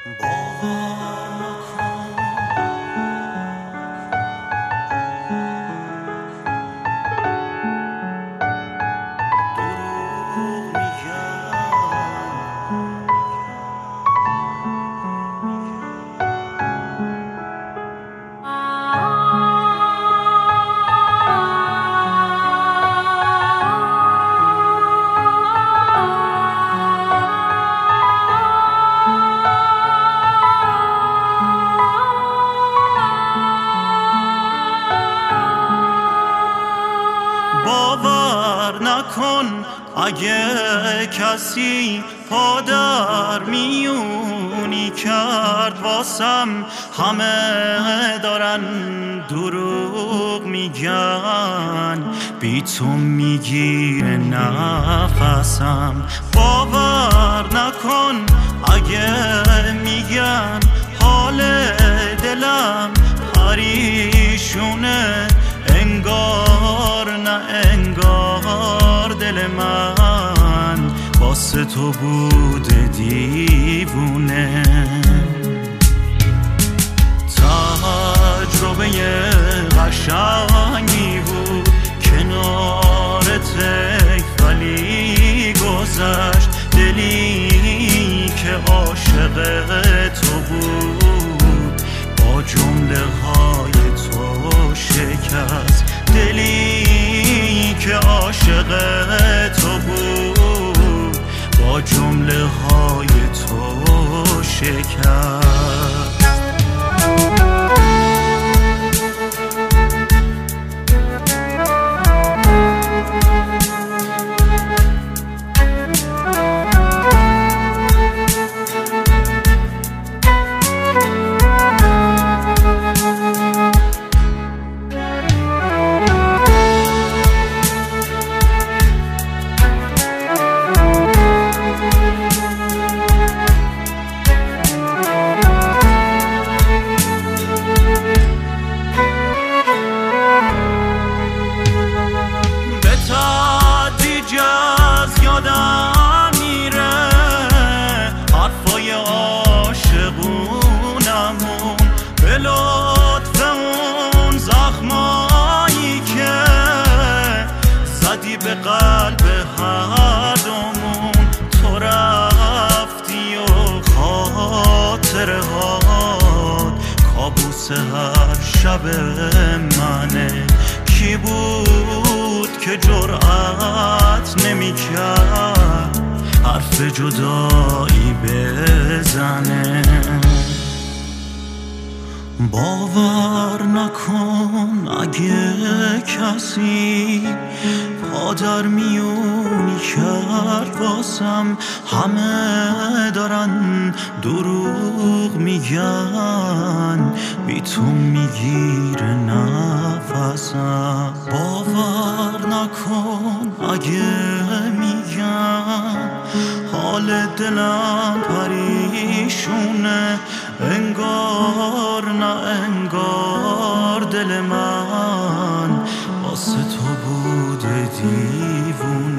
باور نکن اگه کسی پادر میونی کرد واسم، همه دارن دروغ میگن، بی تو میگیره نفسم. باور نکن اگه میگن حال دلم پریشونه، انگار نه انگار دل من واسه تو بوده دیوونه. تجربه قشنگی بود کنارت، ولی گذشت. دلی که عاشق تو بود با جمله های تو شکست. دلی که عاشق تو بود با جمله های تو شکست. یادم میره حرفای عاشقونمون، به لطف اون زخمایی که زدی به قلب هر دومون. تو رفتی و خاطره هات کابوس هر شب منه. کی بود که جرأت نمی‌کرد حرف جدایی بزنه؟ باور نکن اگه کسی پادر میونی کرد واسم، همه دارن دروغ میگن، بی تو میگیره نفسم. باور نکن اگه میگن حال دلم پریشونه، انگار نه انگار دل من واسه تو بوده دیوونه.